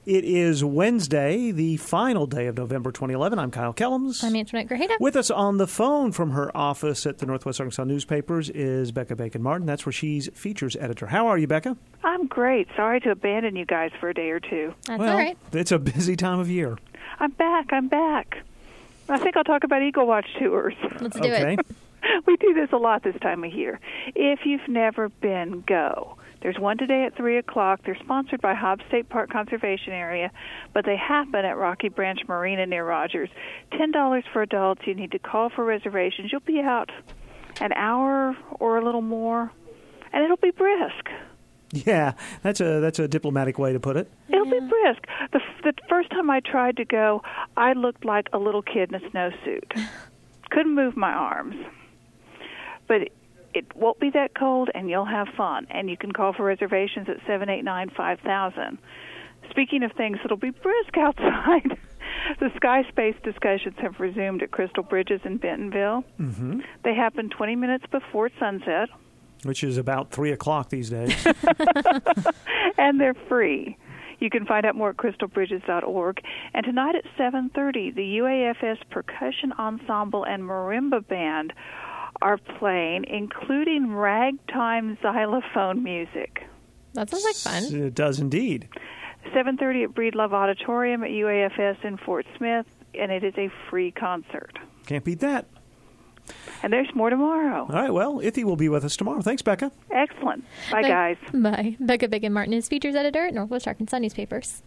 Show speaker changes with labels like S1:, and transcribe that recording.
S1: It is Wednesday, the final day of November 2011. I'm Kyle Kellums.
S2: I'm Antoinette Grajeda.
S1: With us on the phone from her office at the Northwest Arkansas Newspapers is Becca Bacon-Martin. That's where she's features editor. How are you, Becca?
S3: I'm great. Sorry to abandon you guys for a day or two.
S2: That's all right.
S1: It's a busy time of year.
S3: I'm back. I think I'll talk about Eagle Watch tours.
S2: Let's do it.
S3: We do this a lot this time of year. If you've never been, go. There's one today at 3 o'clock. They're sponsored by Hobbs State Park Conservation Area, but they happen at Rocky Branch Marina near Rogers. $10 for adults. You need to call for reservations. You'll be out an hour or a little more, and it'll be brisk.
S1: Yeah, that's a diplomatic way to put it.
S3: It'll be brisk. The first time I tried to go, I looked like a little kid in a snowsuit. Couldn't move my arms. But it won't be that cold, and you'll have fun. And you can call for reservations at 789-5000. Speaking of things that'll be brisk outside, the sky space discussions have resumed at Crystal Bridges in Bentonville. Mm-hmm. They happen 20 minutes before sunset.
S1: Which is about 3 o'clock these days.
S3: And they're free. You can find out more at crystalbridges.org. And tonight at 7:30, the UAFS Percussion Ensemble and Marimba Band are playing, including ragtime xylophone music.
S2: That sounds like fun.
S1: It does indeed.
S3: 7:30 at Breedlove Auditorium at UAFS in Fort Smith, and it is a free concert.
S1: Can't beat that.
S3: And there's more tomorrow.
S1: All right, well, Ithy will be with us tomorrow. Thanks, Becca.
S3: Excellent. Bye, guys.
S2: Bye. Becca Bacon-Martin is features editor at Northwest Arkansas Newspapers.